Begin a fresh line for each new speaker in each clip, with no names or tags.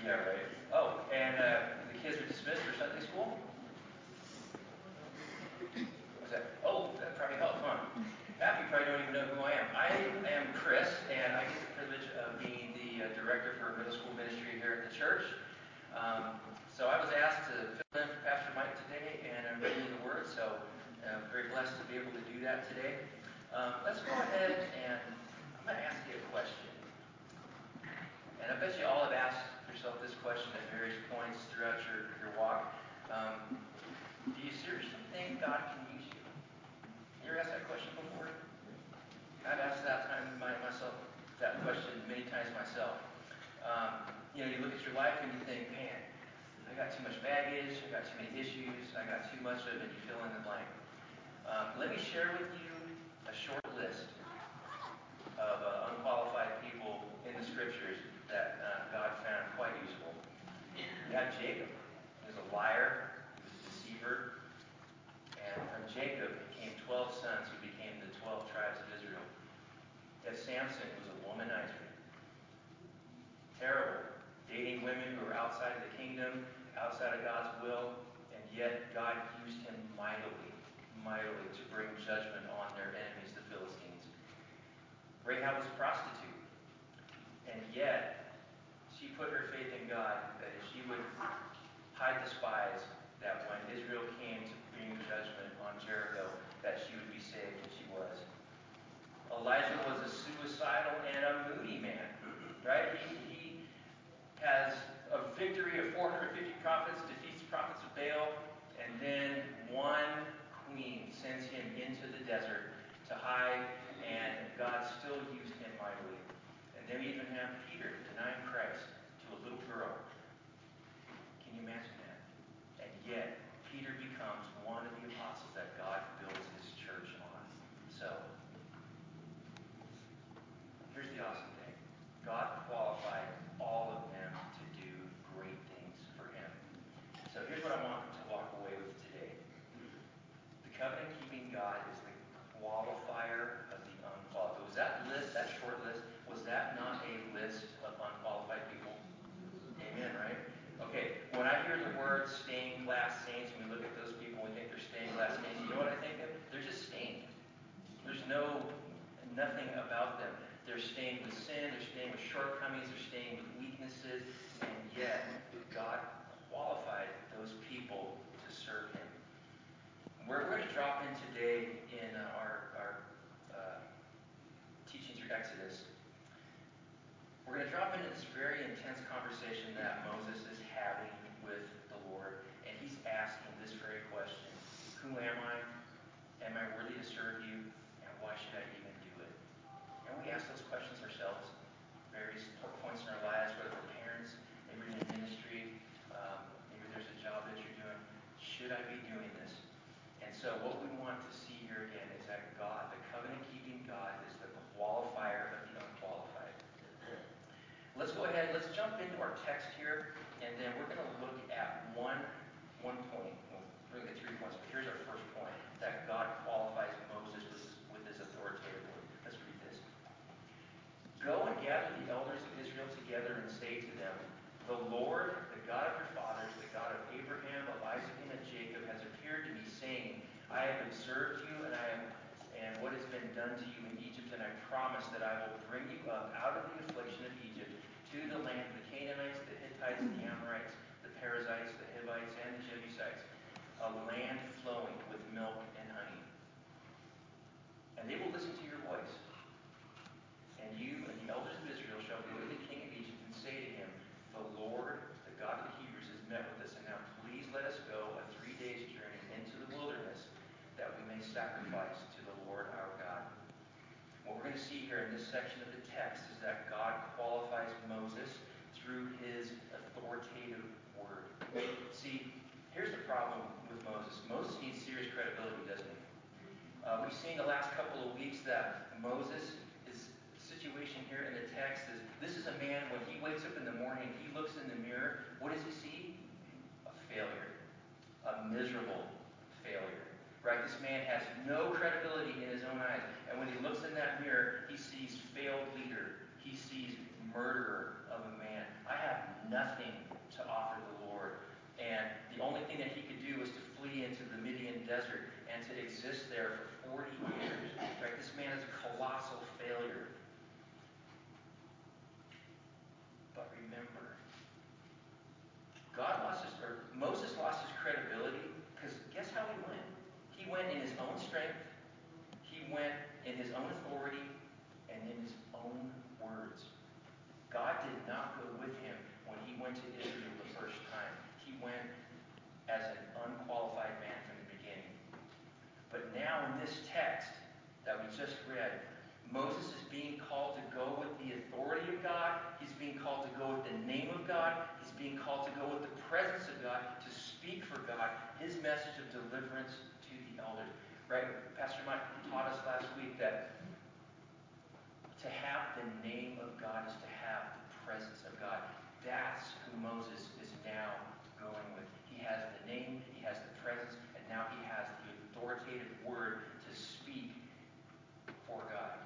Yeah, right. Oh, and the kids are dismissed for Sunday school? What's that? Oh, that probably helped, huh? Half you probably don't even know who I am. I am Chris, and I get the privilege of being the director for middle school ministry here at the church. So I was asked to fill in for Pastor Mike today, and I'm reading the Word, so I'm very blessed to be able to do that today. Let's go ahead and I'm going to ask you a question. And I bet you all have asked yourself this question at various points throughout your walk. Do you seriously think God can use you? You ever asked that question before? I've asked myself that question many times myself. You look at your life and you think, man, I got too much baggage, I got too many issues, I got too much of it, you fill in the blank. Let me share with you a short list of unqualified people in the scriptures that God found quite useful. You have Jacob. He was a liar, he was a deceiver, and from Jacob came 12 sons who became the 12 tribes of Israel. You have Samson, who was a womanizer. Terrible, dating women who were outside of the kingdom, outside of God's will, and yet God used him mightily to bring judgment on their enemies, the Philistines. Rahab was a prostitute, and yet she put her faith in God that if she would hide the spies, that when Israel came to bring judgment on Jericho, that she would be saved, and she was. Elijah was a suicidal and a moody man, right? He has a victory of 450 prophets, defeats the prophets of Baal, and then one queen sends him into the desert to hide, and God still used him mightily. And then we even have Peter denying Christ to a little girl. Can you imagine that? And yet, Peter becomes one of the apostles that God builds his church on. So, here's the awesome thing. God qualified all of them to do great things for him. So here's what I want to walk away with today. The covenant-keeping God is the qualifier of the unqualified. Was that list, that short list, was that not a list of unqualified people? Amen, right? Okay, when I hear the word stained glass saints, and we look at those people, we think they're stained glass saints, you know what I think of? They're just stained. There's nothing about them. They're stained with sin, they're stained with shortcomings, they're stained with weaknesses, and yet God qualified those people to serve him. We're going to drop in today in our teaching through Exodus. We're going to drop into this very intense conversation that Moses is having with the Lord, and he's asking this very question: who am I? Am I worthy to serve you? And why should I even do it? And we ask those questions ourselves, various points in our lives, whether we're parents, maybe you're in ministry, maybe there's a job that you're doing. Should I be doing this? And so what we want to see here again is that God, the covenant-keeping God, is the qualifier of the unqualified. Let's go ahead, let's jump into our text here, and then we're going to look at one point. Well, we're going to get 3 points, but here's our first point, that God qualifies Moses with his authoritative word. Let's read this. Go and gather the elders of Israel together and say to them, the Lord, the God of your fathers, the God of Abraham, of Isaac, and of Jacob, has appeared to me, saying, I have observed you, and what has been done to you in Egypt, and I promise that I will bring you up out of the affliction of Egypt to the land of the Canaanites, the Hittites, the Amorites, the Perizzites, the Hivites, and the Jebusites, a land flowing with milk and honey. And they will listen to your voice. And you and the elders of Israel shall go to the king of Egypt and say to him, the Lord, the God of the Hebrews, has met with us, and now please let us go a 3 days' journey into the wilderness, that we may sacrifice to the Lord our God. What we're going to see here in this section of the text is that God qualifies Moses through his authoritative word. See, here's the problem with Moses. Moses needs serious credibility, doesn't he? We've seen the last couple of weeks that Moses, his situation here in the text is, this is a man, when he wakes up in the morning, he looks in the mirror, what does he see? A failure. A miserable failure. Right? This man has no credibility in his own eyes. And when he looks in that mirror, he sees failed leader. He sees murderer of a man. I have nothing went in his own authority and in his own words. God did not go with him when he went to Israel the first time. He went as an unqualified man from the beginning. But now in this text that we just read, Moses is being called to go with the authority of God. He's being called to go with the name of God. He's being called to go with the presence of God, to speak for God, his message of deliverance to the elders. Right? Pastor Mike taught us last week that to have the name of God is to have the presence of God. That's who Moses is now going with. He has the name, he has the presence, and now he has the authoritative word to speak for God.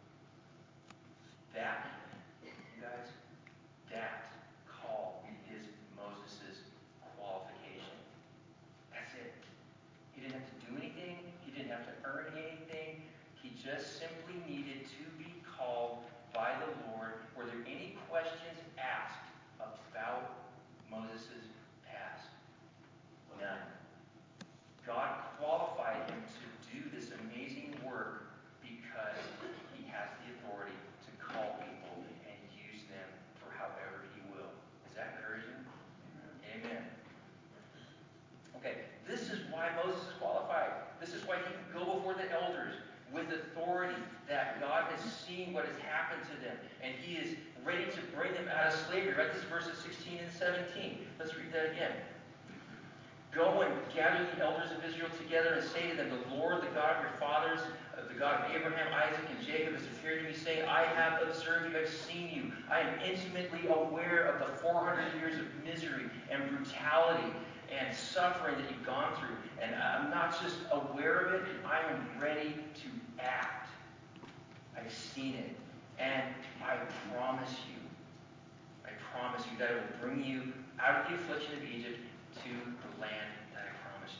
That, you guys, that call is Moses' qualification. That's it. He didn't have to do anything. He didn't have to earn anything. He just simply needed to be called by the Lord. Were there any questions asked about Moses' past? None. God qualified him to do this amazing work because he has the authority to call people and use them for however he will. Is that encouraging? Amen. Okay, this is why Moses is qualified. This is why he can go before the elders with authority, that God has seen what has happened to them, and he is ready to bring them out of slavery. Right? This is verses 16 and 17. Let's read that again. Go and gather the elders of Israel together and say to them, the Lord, the God of your fathers, the God of Abraham, Isaac, and Jacob, has appeared to me, saying, I have observed you, I've seen you. I am intimately aware of the 400 years of misery and brutality and suffering that you've gone through. And I'm not just aware of it, I am ready to act. I've seen it. And I promise you that I will bring you out of the affliction of Egypt to the land that I promised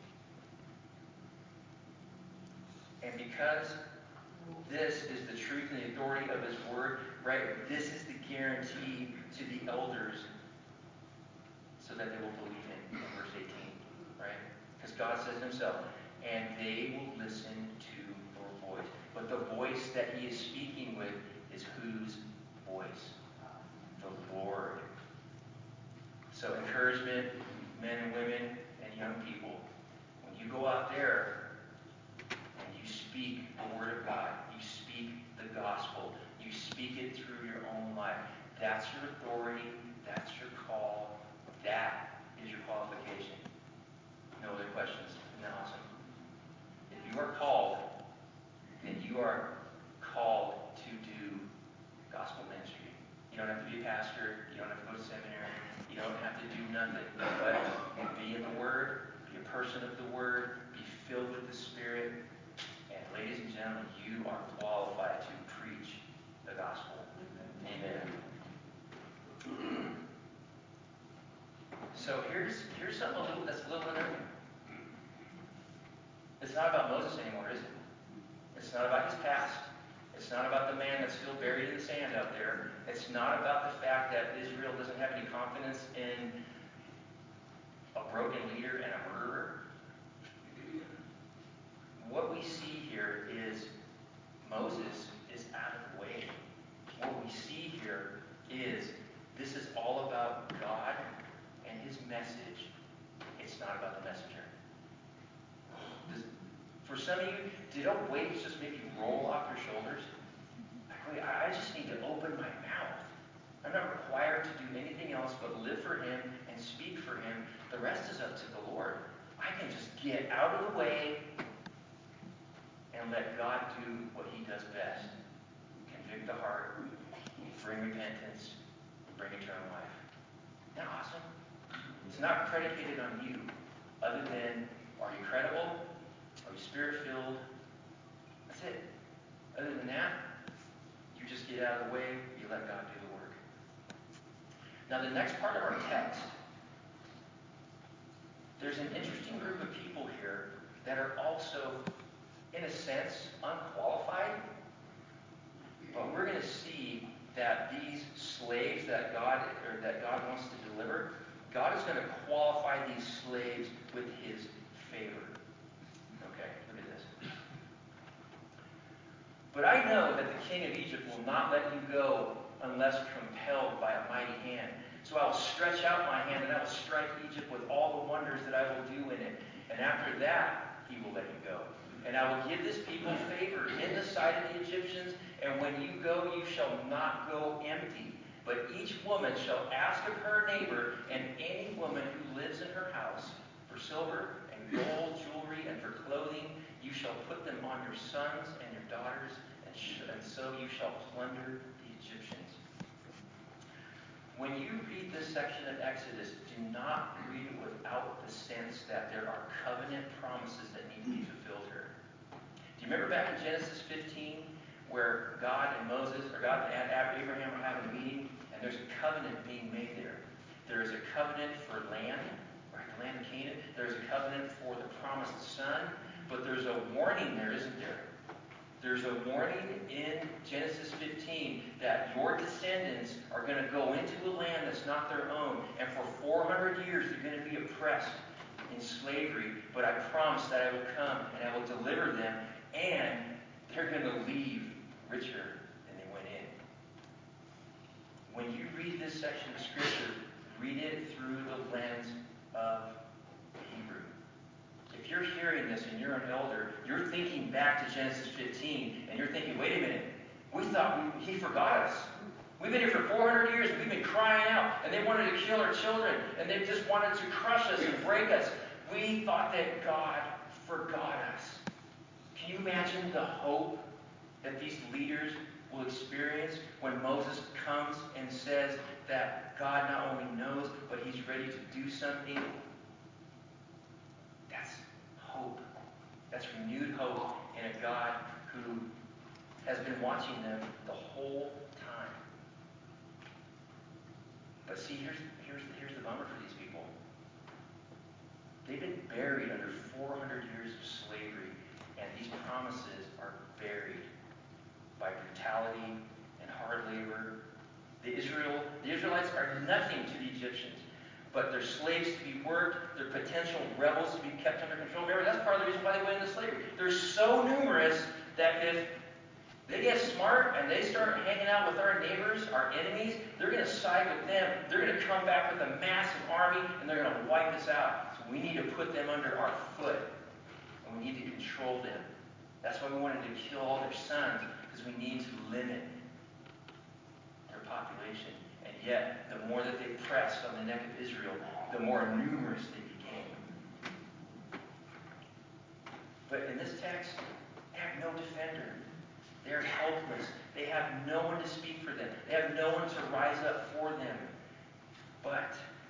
you. And because this is the truth and the authority of his word, right? This is the guarantee to the elders so that they will believe in verse 18, right? Because God says himself, and they will listen to your voice. But the voice that he is speaking with is whose voice? The Lord. So encouragement, men and women and young people, when you go out there and you speak the word of God, you speak the gospel, you speak it through your own life, that's your authority, that's your call, that is your qualification. No other questions? Isn't that awesome? If you are called, then you are called to do gospel ministry. You don't have to be a pastor, you don't have to go to seminary, you don't have to do nothing but be in the Word, be a person of the Word, be filled with the Spirit, and ladies and gentlemen, you are qualified to preach the gospel. Amen. So here's something that's a little unnerving. It's not about Moses anymore, is it? It's not about his past. It's not about the man that's still buried in the sand out there. It's not about the fact that Israel doesn't have any confidence in a broken leader and a murderer. What we see here is Moses is out of the way. What we see here is this is all about God and his message. It's not about the messenger. For some of you, did a weight just make you roll off your shoulders? I just need to open my mouth. I'm not required to do anything else but live for him and speak for him. The rest is up to the Lord. I can just get out of the way and let God do what he does best. Convict the heart, bring repentance, bring eternal life. Isn't that awesome? It's not predicated on you, other than, are you credible? Are you spirit-filled? That's it. Other than that, you just get out of the way, you let God do the work. Now, the next part of our text, there's an interesting group of people here that are also, in a sense, unqualified. But we're going to see that these slaves that God wants to deliver, God is going to qualify these slaves with his favor. Okay, look at this. But I know that the king of Egypt will not let you go unless compelled by a mighty hand. So I will stretch out my hand, and I will strike Egypt with all the wonders that I will do in it. And after that, he will let you go. And I will give this people favor in the sight of the Egyptians. And when you go, you shall not go empty. But each woman shall ask of her neighbor, and any woman who lives in her house, for silver and gold, jewelry, and for clothing, you shall put them on your sons and your daughters, and so you shall plunder the Egyptians. When you read this section of Exodus, do not read it without the sense that there are covenant promises that need to be fulfilled here. Do you remember back in Genesis 15 where God and Abraham are having a meeting, and there's a covenant being made there? There is a covenant for land, right, the land of Canaan. There's a covenant for the promised son, but there's a warning there, isn't there? There's a warning in Genesis 15 that your descendants are going to go into a land that's not their own. And for 400 years, they're going to be oppressed in slavery. But I promise that I will come and I will deliver them. And they're going to leave richer than they went in. When you read this section of Scripture, read it through the lens of Hebrew. If you're hearing this and you're an elder, you're thinking back to Genesis 15, and you're thinking, wait a minute, we thought he forgot us. We've been here for 400 years, and we've been crying out, and they wanted to kill our children, and they just wanted to crush us and break us. We thought that God forgot us. Can you imagine the hope that these leaders will experience when Moses comes and says that God not only knows, but he's ready to do something? That's hope. That's renewed hope in a God who has been watching them the whole time. But see, here's the bummer for these people. They've been buried under 400 years of slavery, and these promises are buried by brutality and hard labor. The Israelites are nothing to the Egyptians, but they're slaves to be worked, they're potential rebels to be kept under control. Remember, that's part of the reason why they went into slavery. They're so numerous that if they get smart and they start hanging out with our neighbors, our enemies, they're going to side with them. They're going to come back with a massive army, and they're going to wipe us out. So we need to put them under our foot, and we need to control them. That's why we wanted to kill all their sons, because we need to limit their population. And yet, the more that they pressed on the neck of Israel, the more numerous they became. But in this text, they have no defender. They're helpless. They have no one to speak for them. They have no one to rise up for them. But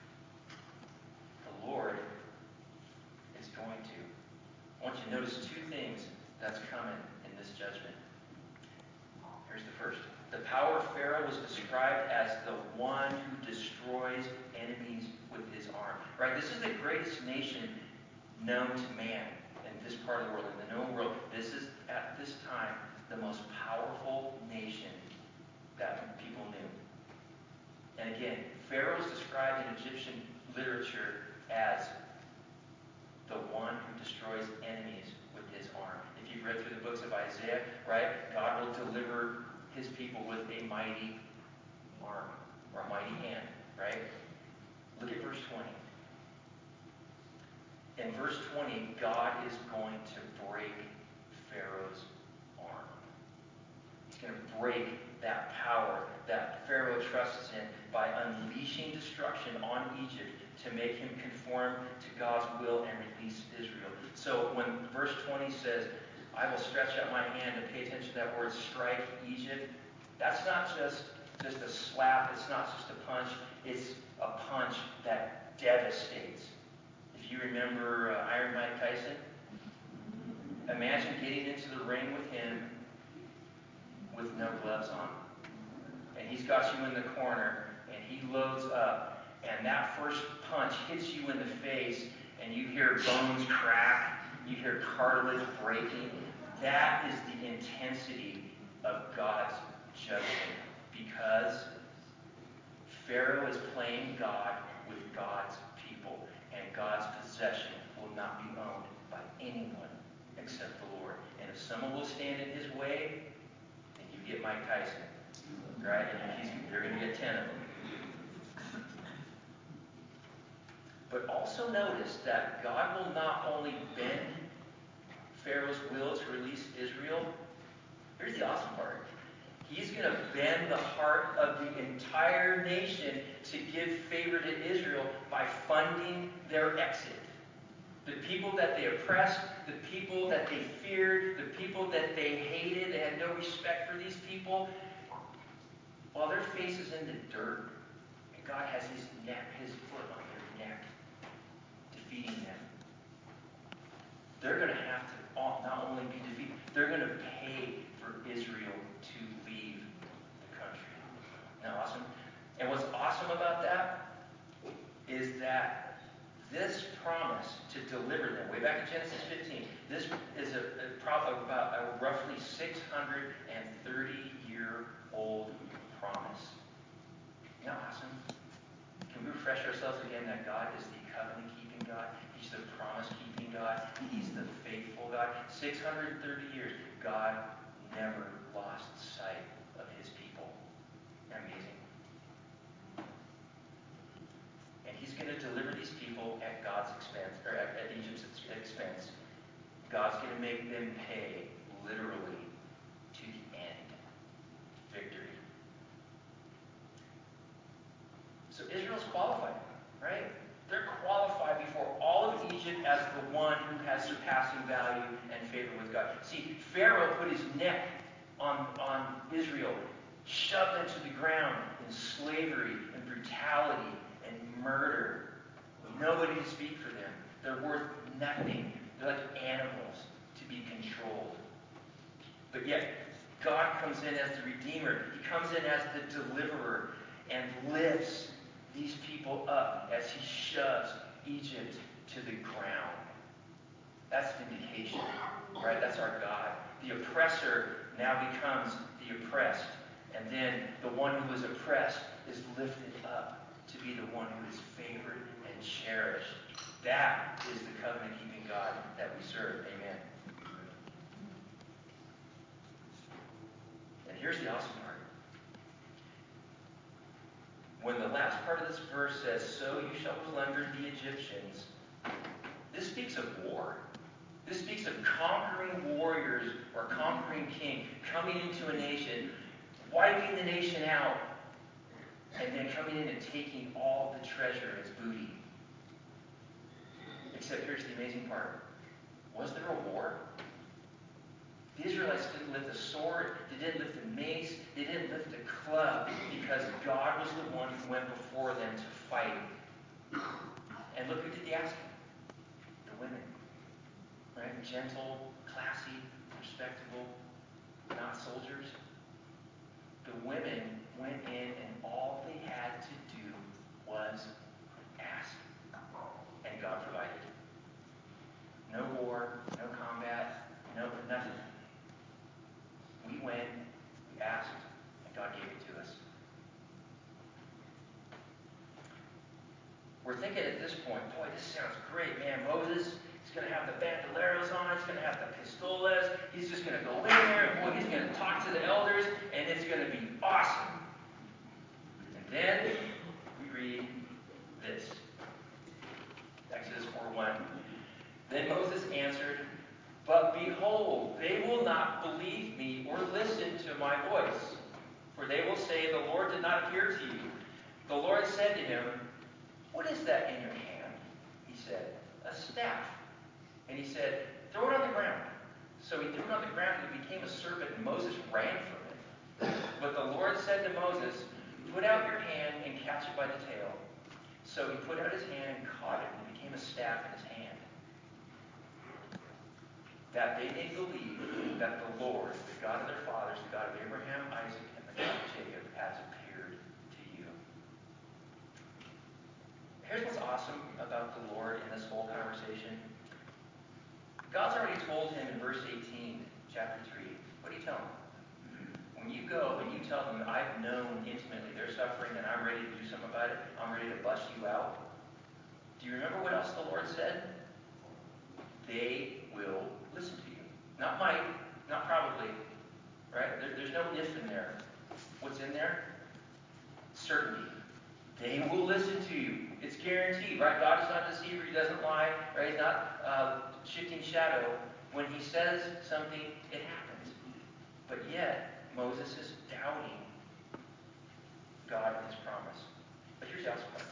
the Lord is going to. I want you to notice two things that's coming in this judgment. Here's the first. The power of Pharaoh was described as the one who destroys enemies with his arm. Right? This is the greatest nation known to man in this part of the world, in the known world. This is, at this time, the most powerful nation that people knew. And again, Pharaoh is described in Egyptian literature as the one who destroys enemies with his arm. If you've read through the books of Isaiah, right, God will deliver his people with a mighty arm or a mighty hand, right? Look at verse 20. In verse 20, God is going to break Pharaoh's arm. He's going to break that power that Pharaoh trusts in by unleashing destruction on Egypt to make him conform to God's will and release Israel. So when verse 20 says, I will stretch out my hand, and pay attention to that word, strike Egypt, that's not just a slap, it's not just a punch, it's a punch that devastates. If you remember Iron Mike Tyson, imagine getting into the ring with him with no gloves on. And he's got you in the corner, and he loads up, and that first punch hits you in the face, and you hear bones crack, you hear cartilage breaking. That is the intensity of God's judgment, because Pharaoh is playing God with God's people, and God's possession will not be owned by anyone except the Lord. And if someone will stand in his way, You get Mike Tyson, right? And they're going to get 10 of them. But also notice that God will not only bend Pharaoh's will to release Israel. Here's the awesome part. He's going to bend the heart of the entire nation to give favor to Israel by funding their exit. The people that they oppressed, the people that they feared, the people that they hated, they had no respect for these people. While their face is in the dirt, and God has his foot on their neck, defeating them. They're going to have to not only be defeated, they're going to pay for Israel to leave the country. Isn't that awesome? And what's awesome about that is that this promise to deliver them, way back in Genesis 15, this is about a roughly 630-year-old promise. Isn't that awesome? Can we refresh ourselves again that God is the covenant-keeping God? He's the promise-keeping God. He's the faithful God. 630 years, God never lost sight of his people. Isn't that amazing? And he's going to deliver these people at God's expense, or at Egypt's expense. God's going to make them pay literally to the end. Victory. So Israel's qualified, right? They're qualified before all of Egypt as the one who has surpassing value and favor with God. See, Pharaoh put his neck on Israel, shoved them to the ground in slavery and brutality and murder. Nobody to speak for them. They're worth nothing. They're like animals to be controlled. But yet, God comes in as the Redeemer. He comes in as the Deliverer and lifts these people up as he shoves Egypt to the ground. That's vindication, right? That's our God. The oppressor now becomes the oppressed. And then the one who is oppressed is lifted up to be the one who is favored and cherished. That is the covenant-keeping God that we serve. Amen. And here's the awesome part. When the last part of this verse says, "So you shall plunder the Egyptians," this speaks of war. This speaks of conquering warriors or conquering king coming into a nation, wiping the nation out, and then coming in and taking all the treasure as booty. Except here's the amazing part. Was there a war? The Israelites didn't lift a sword, they didn't lift a mace, they didn't lift a club, because God was the one who went before them to fight. And look who did the asking. The women. Right? Gentle, classy, respectable, not soldiers. The women went in and all they had to do was ask. And God provided. No war, no combat, no nothing. We went, we asked, and God gave it to us. We're thinking at this point, boy, this sounds great, man. Moses, he's going to have the bandoleros on, he's going to have the pistolas, he's just going to go in there, and boy, he's going to talk to the elders, and it's going to be awesome. And then we read this. Exodus 4:1. Then Moses answered, "But behold, they will not believe me or listen to my voice. For they will say, 'The Lord did not appear to you.' The Lord said to him, 'What is that in your hand?' He said, 'A staff.' And he said, 'Throw it on the ground.' So he threw it on the ground and it became a serpent, and Moses ran from it. But the Lord said to Moses, 'Put out your hand and catch it by the tail.' So he put out his hand and caught it, and it became a staff in his hand. That they may believe that the Lord, the God of their fathers, the God of Abraham, Isaac, and the God of Jacob, has appeared to you." Here's what's awesome about the Lord in this whole conversation. God's already told him in verse 18, chapter 3. What do you tell him? When you go and you tell them, "I've known intimately their suffering and I'm ready to do something about it, I'm ready to bust you out." Do you remember what else the Lord said? They will listen to you. Not might, not probably, right? There's no if in certainty. They will listen to you. It's guaranteed, right? God is not a deceiver. He doesn't lie, right? He's not shifting shadow. When he says something, it happens. But yet, Moses is doubting God and his promise. But here's the awesome part.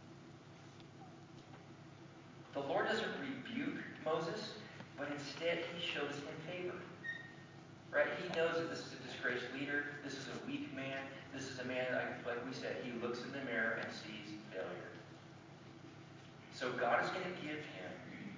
The Lord doesn't rebuke Moses, but instead he shows him favor. Right? He knows that this is a disgraced leader. This is a weak man. This is a man, like we said, he looks in the mirror and sees failure. So God is going to give him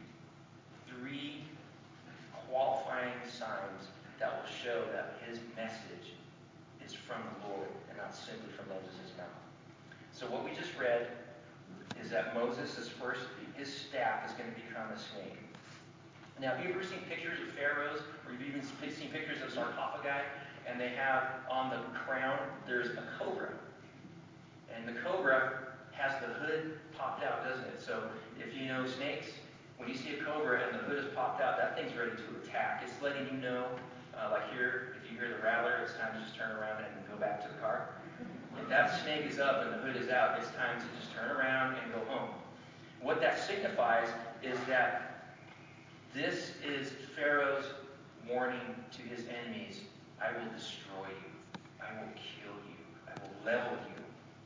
3 qualifying signs that will show that his message is from the Lord and not simply from Moses' mouth. So what we just read is that Moses' first, his staff is going to become a snake. Now, have you ever seen pictures of pharaohs, or you've even seen pictures of sarcophagi, and they have on the crown, there's a cobra. And the cobra has the hood popped out, doesn't it? So if you know snakes, when you see a cobra and the hood is popped out, that thing's ready to attack. It's letting you know, like here, if you hear the rattler, it's time to just turn around and go back to the car. If that snake is up and the hood is out, it's time to just turn around and go home. What that signifies is that this is Pharaoh's warning to his enemies. I will destroy you. I will kill you. I will level you.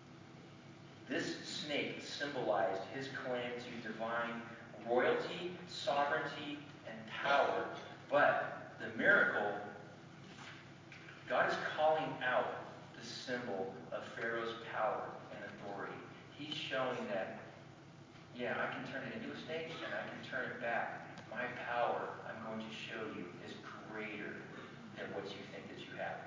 This snake symbolized his claim to divine royalty, sovereignty, and power. But the miracle, God is calling out the symbol of Pharaoh's power and authority. He's showing that, yeah, I can turn it into a snake and I can turn it back. My power, I'm going to show you, is greater than what you think that you have.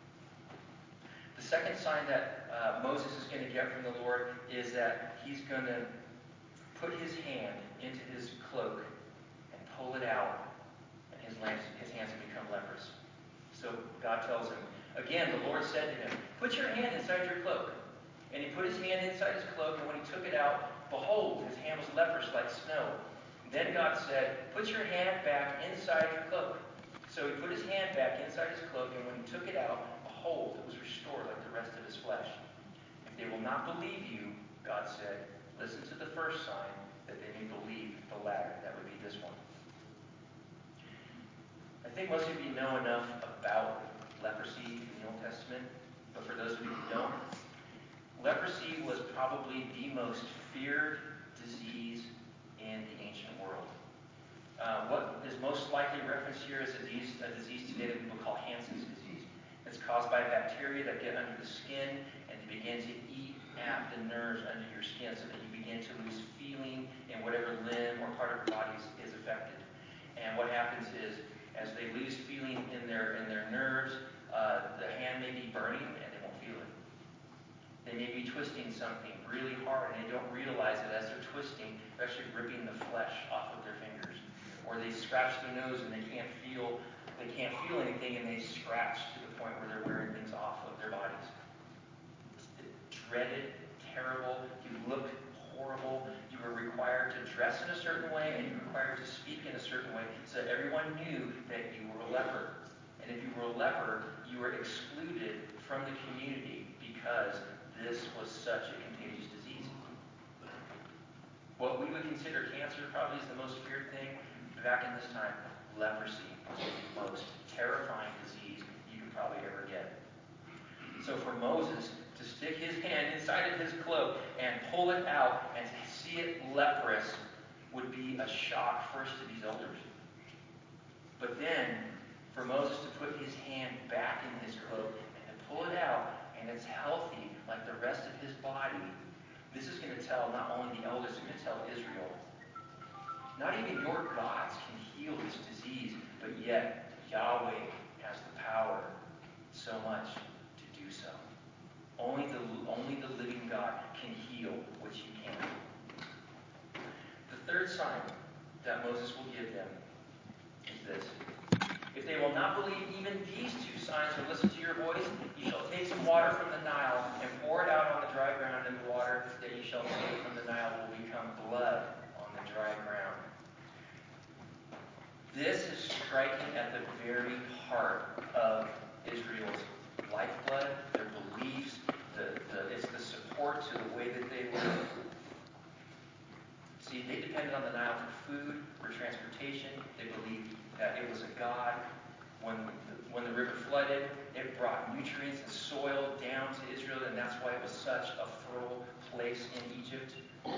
The second sign that Moses is going to get from the Lord is that he's going to put his hand into his cloak and pull it out, and his hands will become leprous. So God tells him, again, the Lord said to him, put your hand inside your cloak. And he put his hand inside his cloak, and when he took it out, behold, his hand was leprous like snow. Then God said, put your hand back inside your cloak. So he put his hand back inside his cloak, and when he took it out, behold, it was restored like the rest of his flesh. If they will not believe you, God said, listen to the first sign, that they may believe the latter. That would be this one. I think most of you know enough about leprosy in the Old Testament, but for those of you who don't, leprosy was probably the most feared disease in the ancient world. What is most likely referenced here is a disease today that people call Hansen's disease. It's caused by bacteria that get under the skin and they begin to eat at the nerves under your skin so that you begin to lose feeling in whatever limb or part of your body is affected. And what happens is, as they lose feeling in their nerves, the hand may be burning and they won't feel it. They may be twisting something really hard and they don't realize that as they're twisting, they're actually ripping the flesh off of their fingers. Or they scratch their nose and they can't feel anything, and they scratch to the point where they're wearing things off of their bodies. It's dreaded, terrible. You looked horrible. You were required to dress in a certain way, and you were required to speak in a certain way, so that everyone knew that you were a leper. And if you were a leper, you were excluded from the community because this was such a contagious disease. What we would consider cancer probably is the most feared thing. Back in this time, leprosy was the most terrifying disease you could probably ever get. So for Moses to stick his hand inside of his cloak and pull it out and to see it leprous would be a shock first to these elders. But then for Moses to put his hand back in his cloak and to pull it out and it's healthy like the rest of his body, this is going to tell not only the elders, it's going to tell Israel, not even your gods can heal this disease, but yet Yahweh has the power so much to do so. Only the living God can heal what you can't. The third sign that Moses will give them is this. If they will not believe even these two signs or listen to your voice, you shall take some water from the Nile and pour it out on the dry ground, and the water that you shall take from the Nile will become blood on the dry ground. This is striking at the very heart of It brought nutrients and soil down to Israel, and that's why it was such a fertile place in Egypt.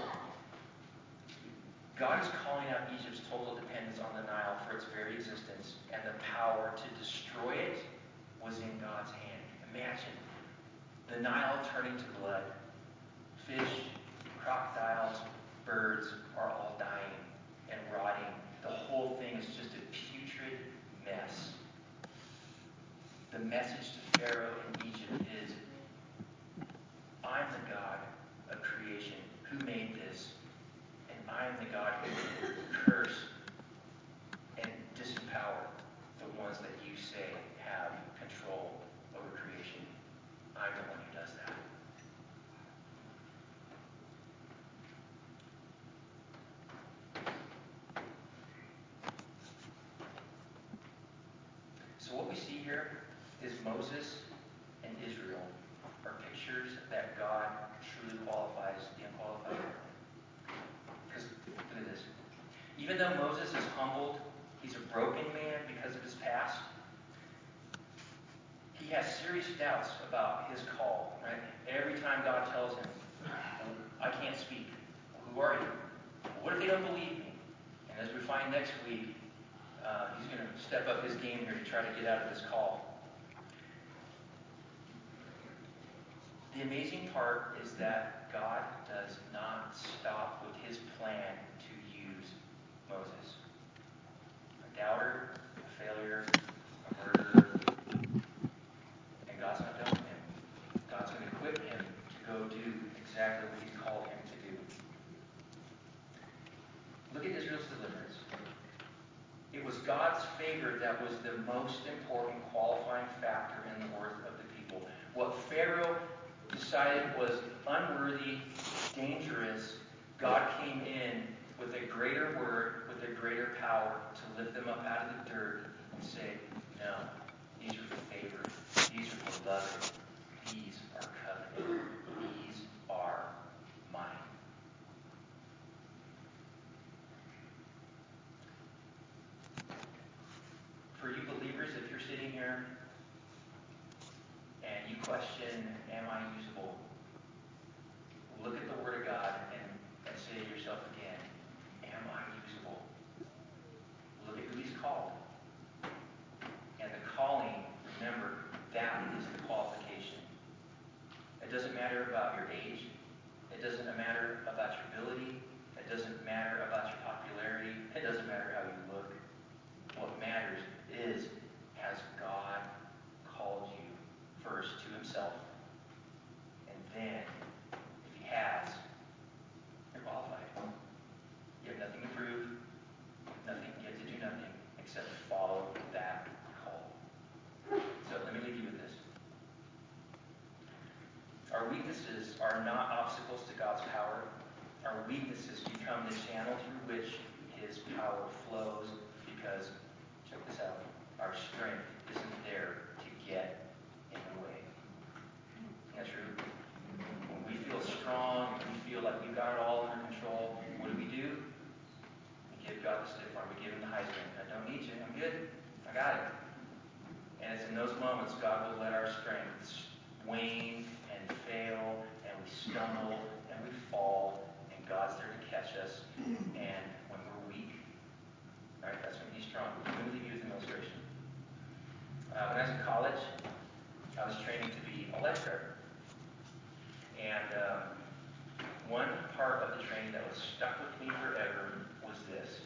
God is calling out Egypt's total dependence on the Nile for its very existence, and the power to destroy it was in God's hand. Imagine the Nile turning to blood. Fish, crocodiles, birds are all dying and rotting. The whole thing is just a putrid mess. The message to Pharaoh in Egypt is, I'm the God of creation who made this, and I am the God who can curse and disempower the ones that you say have control over creation. I'm the one who does that. So what we see here is Moses and Israel are pictures that God truly qualifies the unqualified. Because look at this. Even though Moses is humbled, he's a broken man because of his past, he has serious doubts about his call. Right? Every time God tells him, I can't speak. Who are you? What if they don't believe me? And as we find next week, he's going to step up his game here to try to get out of this call. The amazing part is that God does not stop with his plan to use Moses. A doubter, a failure, a murderer, and God's not done with him. God's going to equip him to go do exactly what he's called him to do. Look at Israel's deliverance. It was God's favor that was the most important qualifying factor in the worth of the people. What Pharaoh decided was unworthy, dangerous, God came in with a greater word, with a greater power to lift them up out of the dirt and say, no, these are favored, these are beloved, these are covenant, these are mine. For you believers, if you're sitting here and you question, am I usable? Look at the Word of God and say to yourself again, am I usable? Look at who he's called. And the calling, remember, that is the qualification. It doesn't matter about your age. It doesn't matter about your ability. It doesn't matter about your popularity. It doesn't matter how you look. What matters is, has God called you first to himself? And then, if he has, you're qualified. You have nothing to prove, nothing, you have to do nothing except follow that call. So let me leave you with this. Our weaknesses are not obstacles to God's power. Our weaknesses become the channel through which his power flows because, check this out, our strength isn't there to get in the way. Isn't that true? When we feel strong, we feel like we've got it all under control, what do? We give God the stiff arm. We give him the high strength. I don't need you. I'm good. I got it. And it's in those moments God will let our strength wane and fail, and we stumble and we fall, and God's there to catch us. And when we're weak, all right, that's when he's strong. Let me leave you with an illustration. When I was in college, I was training to be a lifeguard. And one part of the training that was stuck with me forever was this.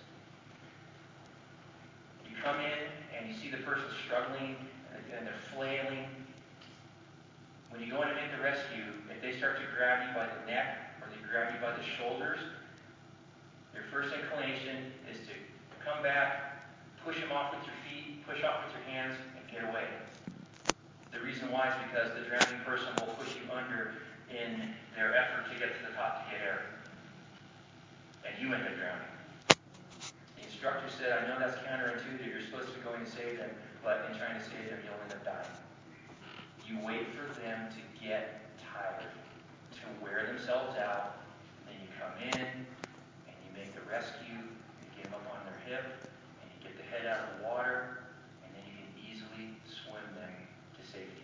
You come in and you see the person struggling and they're flailing. When you go in and make the rescue, if they start to grab you by the neck or they grab you by the shoulders, your first inclination is to come back, push them off with your feet, push off with your hands, and get away. The reason why is because the drowning person will push you under in their effort to get to the top to get air. And you end up drowning. The instructor said, I know that's counterintuitive. You're supposed to be going to save them, but in trying to save them, you'll end up dying. You wait for them to get tired, to wear themselves out, and then you come in, and you make the rescue, you get them up on their hip, and you get the head out of the water, and then you can easily swim them to safety.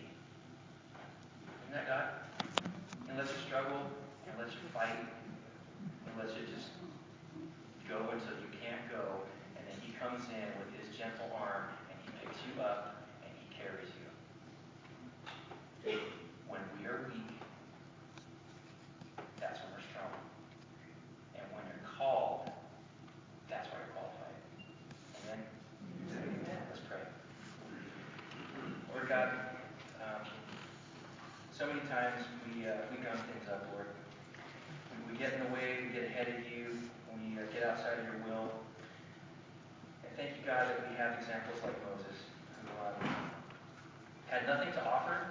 Isn't that God? And lets you struggle, and lets you fight, and lets you just go until you can't go, and then He comes in with His gentle arm, and He picks you up, and He carries you. When we are weak, that's when we're strong. And when you're called, that's why you're qualified. Amen? Amen. Let's pray. Lord God, so many times we gum things up, Lord. We get in the way, we get ahead of you, we get outside of your will. And thank you, God, that we have examples like Moses, who had nothing to offer.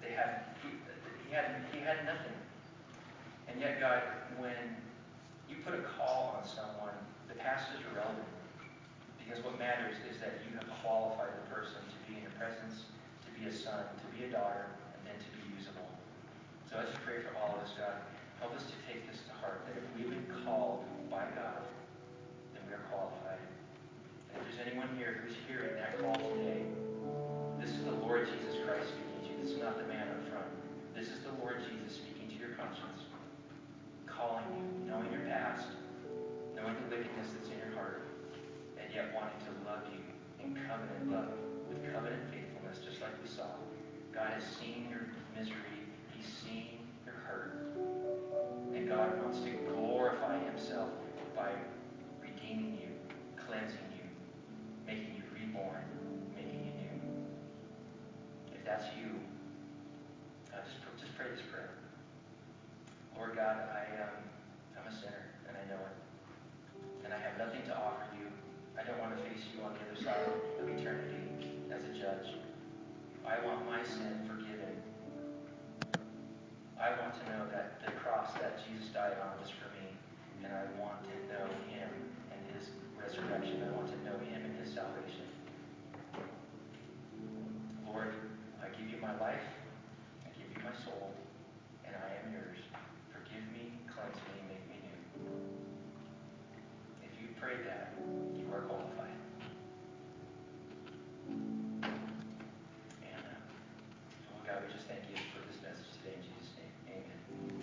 He had nothing. And yet, God, when you put a call on someone, the past is irrelevant. Because what matters is that you have qualified the person to be in your presence, to be a son, to be a daughter, and then to be usable. So I just pray for all of us, God. Help us to take this to heart, that if we've been called by God, then we are qualified. And if there's anyone here who's hearing that call today, this is the Lord Jesus Christ speaking to you. This is not the man up front. This is the Lord Jesus speaking to your conscience, calling you, knowing your past, knowing the wickedness that's in your heart, and yet wanting to love you in covenant love, with covenant faithfulness, just like we saw. God has seen your misery. He's seen your hurt. And God wants to glorify Himself by redeeming you, cleansing you, making you reborn, making you new. If that's you, just pray this prayer. Lord God, I'm a sinner, and I know it. And I have nothing to offer you. I don't want to face you on the other side of eternity as a judge. I want my sin forgiven. I want to know that the cross that Jesus died on was for me, and I want to know Him and His resurrection. I want to know Him and His salvation. Lord, I give you my life. I give you my soul, and I am yours. Forgive me, cleanse me, make me new. If you prayed that, you are qualified. And, Lord God, we just thank you for this message today in Jesus' name. Amen.